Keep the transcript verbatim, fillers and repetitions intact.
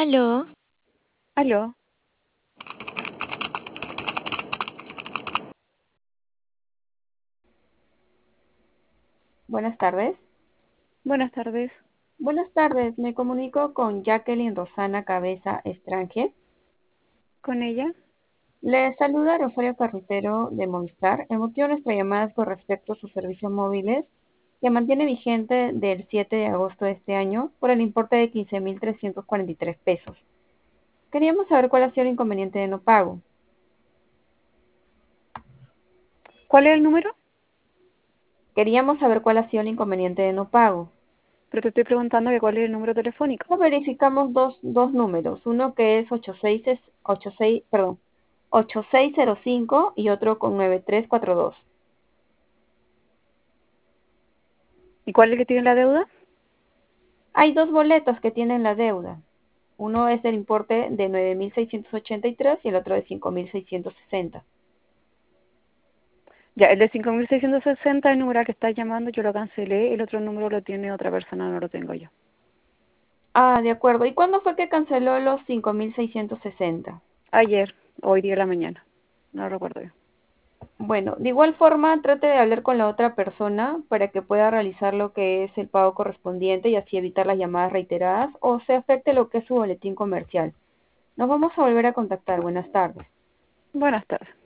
Aló, Aló, Buenas tardes. buenas tardes. Buenas tardes, me comunico con Jacqueline Rosana Cabeza Estrange. ¿Con ella? Le saluda Rosario Carretero de Movistar. El motivo de nuestra llamada es con respecto a sus servicios móviles que mantiene vigente del siete de agosto de este año por el importe de quince mil trescientos cuarenta y tres pesos. Queríamos saber cuál ha sido el inconveniente de no pago. ¿Cuál es el número? Queríamos saber cuál ha sido el inconveniente de no pago. Pero te estoy preguntando que cuál es el número telefónico. Nos verificamos dos, dos números, uno que es ocho seis, ocho seis, perdón, ocho seis cero cinco y otro con nueve tres cuatro dos. ¿Y cuál es el que tiene la deuda? Hay dos boletos que tienen la deuda. Uno es del importe de nueve mil seiscientos ochenta y tres y el otro de cinco mil seiscientos sesenta. Ya, el de cinco mil seiscientos sesenta, el número al que estás llamando, yo lo cancelé. El otro número lo tiene otra persona, no lo tengo yo. Ah, de acuerdo. ¿Y cuándo fue que canceló los cinco mil seiscientos sesenta? Ayer, hoy día de la mañana. No lo recuerdo yo. Bueno, de igual forma, trate de hablar con la otra persona para que pueda realizar lo que es el pago correspondiente y así evitar las llamadas reiteradas o se afecte lo que es su boletín comercial. Nos vamos a volver a contactar. Buenas tardes. Buenas tardes.